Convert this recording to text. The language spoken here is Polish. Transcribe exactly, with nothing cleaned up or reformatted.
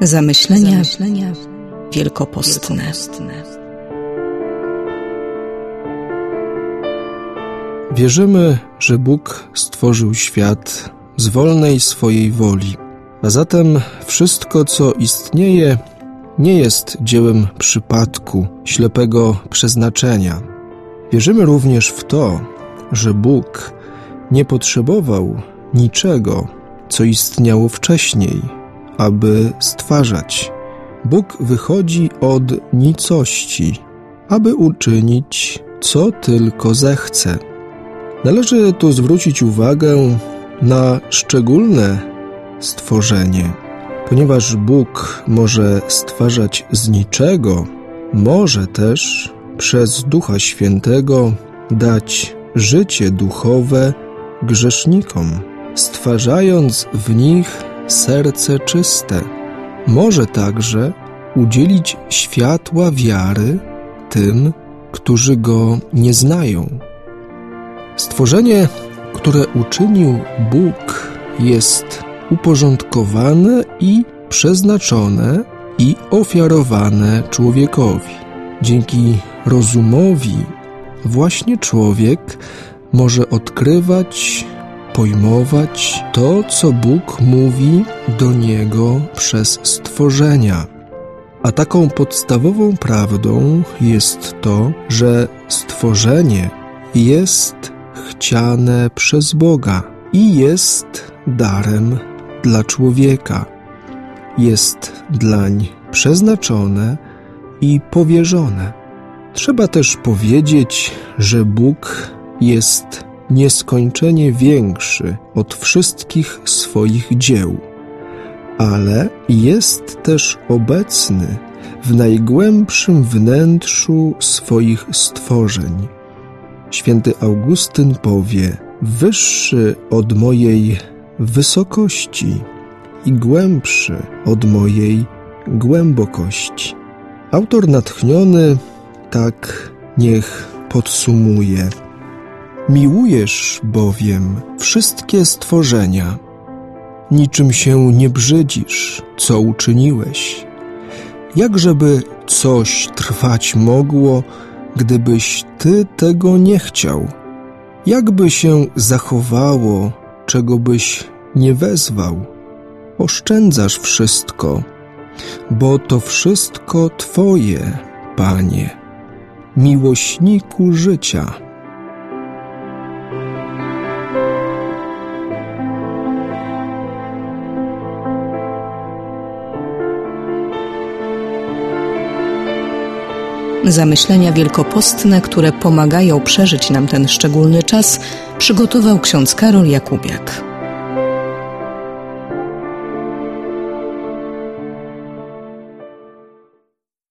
Zamyślenia, Zamyślenia wielkopostne. wielkopostne. Wierzymy, że Bóg stworzył świat z wolnej swojej woli, a zatem wszystko, co istnieje, nie jest dziełem przypadku, ślepego przeznaczenia. Wierzymy również w to, że Bóg nie potrzebował niczego, co istniało wcześniej, aby stwarzać. Bóg wychodzi od nicości, aby uczynić, co tylko zechce. Należy tu zwrócić uwagę na szczególne stworzenie. Ponieważ Bóg może stwarzać z niczego, może też przez Ducha Świętego dać życie duchowe grzesznikom, stwarzając w nich serce czyste. Może także udzielić światła wiary tym, którzy Go nie znają. Stworzenie, które uczynił Bóg, jest uporządkowane i przeznaczone i ofiarowane człowiekowi. Dzięki rozumowi właśnie człowiek może odkrywać, pojmować to, co Bóg mówi do niego przez stworzenia. A taką podstawową prawdą jest to, że stworzenie jest chciane przez Boga i jest darem dla człowieka. Jest dlań przeznaczone i powierzone. Trzeba też powiedzieć, że Bóg jest nieskończenie większy od wszystkich swoich dzieł, ale jest też obecny w najgłębszym wnętrzu swoich stworzeń. Święty Augustyn powie: wyższy od mojej wysokości i głębszy od mojej głębokości. Autor natchniony tak niech podsumuje: miłujesz bowiem wszystkie stworzenia, niczym się nie brzydzisz, co uczyniłeś. Jakżeby coś trwać mogło, gdybyś Ty tego nie chciał? Jakby się zachowało, czego byś nie wezwał? Oszczędzasz wszystko, bo to wszystko Twoje, Panie, miłośniku życia. Zamyślenia wielkopostne, które pomagają przeżyć nam ten szczególny czas, przygotował ksiądz Karol Jakubiak.